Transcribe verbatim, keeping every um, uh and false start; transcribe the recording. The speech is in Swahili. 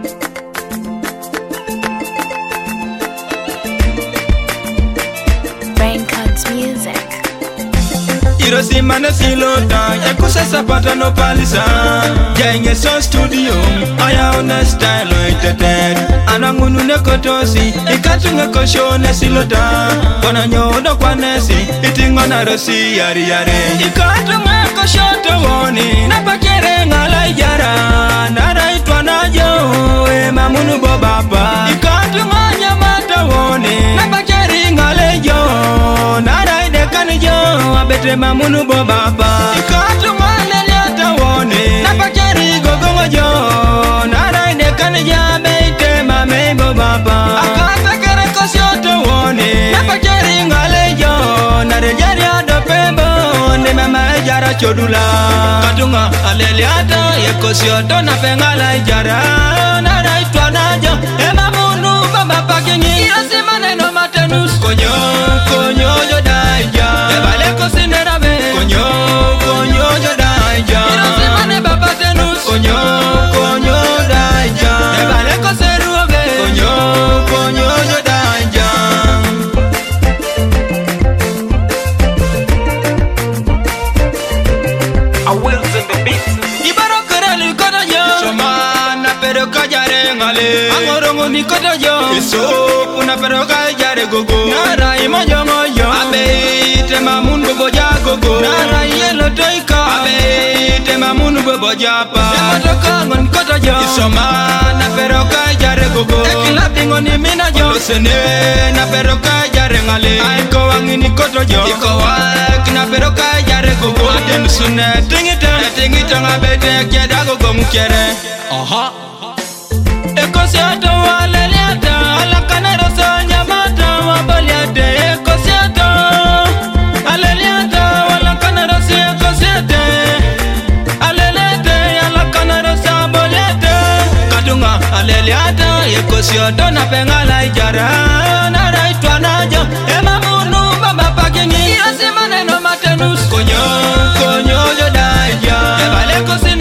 Raincuts Music. Irosima na silota ya kusasa pata no palisa Jainge so studio aya ona style iteted Anangunu ne kotosi ikatunga kosho ne silota Wana nyodo kwa nesi itingo na rosi yari yari Ikatunga kosho to woni na pakere ngala ijara Nara itwa na jo e mamunu bobaba Ikatunga nyamata woni na pakere ngala jo Nara idekani jo abete mamunu bobaba Ikatu ngale liata wone Napakeri gogongo jo Nara idekani ja beite mame bobaba Akata kere kosyoto wone Napakeri ngale jo Nare jari adopembo Ne mama jara chodula Katunga ale liata ye kosyoto na pengala jara Nara itwa na jo E mamunu bobaba kengi Irasima neno matenus Konyo, konyo jo daija Ebale kosinera be Konyo, konyo jo daija Irasima ne baba tenus Konyo, konyo daija Ebale koseru be Konyo, konyo jo daija I will in the beat. Ibaro kereli koto jo Soma na pero kajare ngale Angorongo ni koto jo Iso una pero kajare gogo Nara imo jo ngoyo Abe te mamun bobo ja gogo Nara yelo toika Abe te mamun bobo japa Emo toka ngon koto jo Isoma na pero kajare gogo Ekila bingo ni mina jo Olosene na pero kajare ngale Aiko wangi ni koto jo Iko wak na pero kajare gogo Aden sune tingita Tingita ngabete kieda gogo mukere Aha Ekosiato waleliata Alakanero sonya mata waboliate Ekosiato Aleliata Walakanero si ekosiate Alelete Alakanero sa boliate Katunga aleliata Ekosiato na pengala ijara Nara itwa najo Ema munu baba pakingi Irasima neno matenus Konyo, konyo jo daija Ebale kosi